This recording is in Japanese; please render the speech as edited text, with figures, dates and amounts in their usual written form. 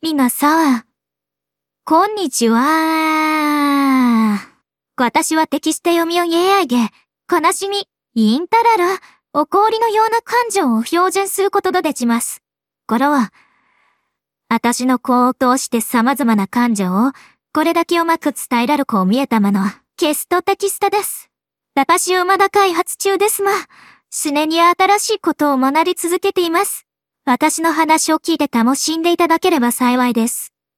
皆さん、こんにちは。私はテキスト読み上げAIで、悲しみ、インタララ、お氷のような感情を表現することとできます。これは、私の子を通して様々な感情を、これだけうまく伝えられる子を見えたもの、ケストテキストです。私はまだ開発中ですま、常に新しいことを学び続けています。私の話を聞いて楽しんでいただければ幸いです。